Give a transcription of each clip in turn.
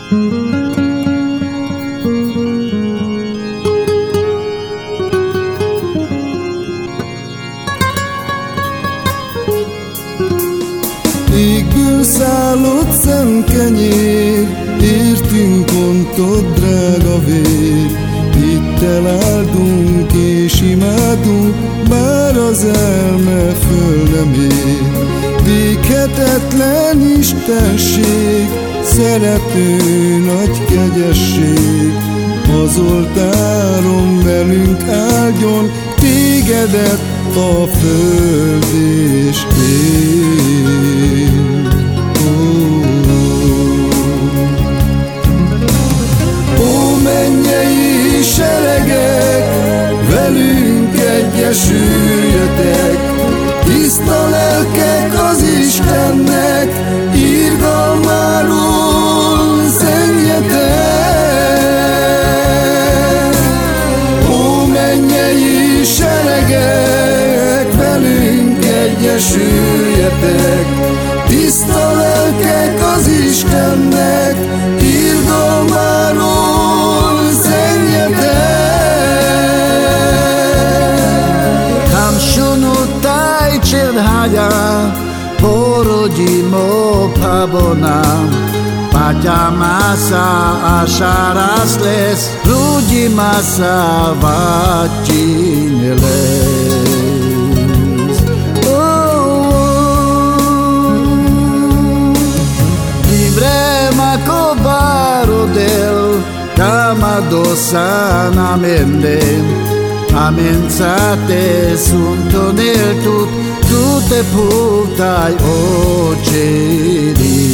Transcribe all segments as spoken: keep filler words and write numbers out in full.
Égből szállott szemkenyér, értünk ontott drága vér. Itt eláldunk és imádunk, bár az elme föl nem ér. Véghetetlen istenség, szerető nagy kegyesség, az oltáron velünk áldjon, tégedet a föld és ég. Ó, mennyei seregek, velünk egyesüljetek, tiszta lelkek az Istennek, irgalmáról szenjetek. Ó, mennyei seregek, velünk egyesüljetek, tiszta lelkek az Istennek, irgalmáról szenjetek. Ham shunutai chedhaya porodimo pabona, pajamasa asharasles rujimasa vachineles. Librema cobarodel camadosan amenden, amenzate sunto nel tut, tutte putai oceri.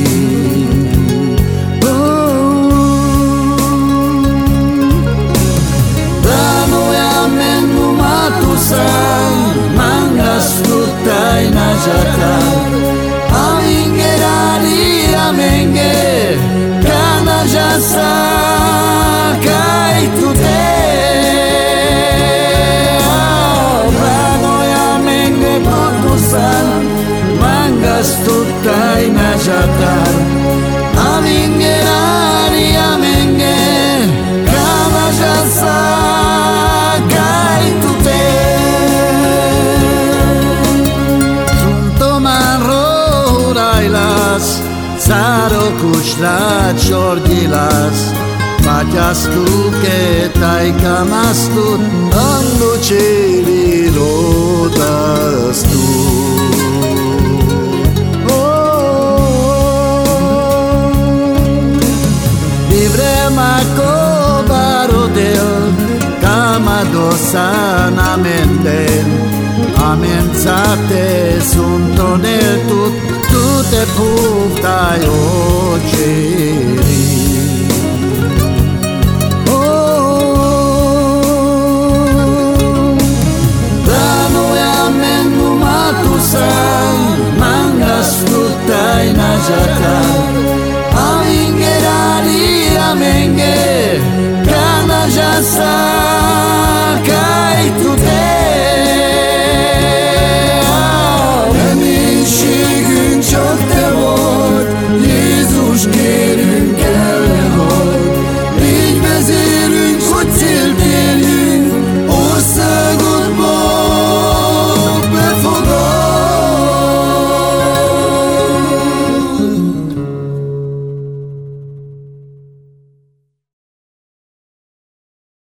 Brano e amenu matusan, mangas tutai najatan, amingerari amenge, kana jasa kai tute. Mangas tutai najatan, amingerari amenge, kama jasa kai tute. Tuntoman rohurailas, zaro kusrat sordilas, Fajastu ke taikamastu, ando cheli rodastu. Dosan amenden, amenzate sunto nel tut, tutte puftai oceri. Oh, brano e amenu matusan, mangas tutai najata.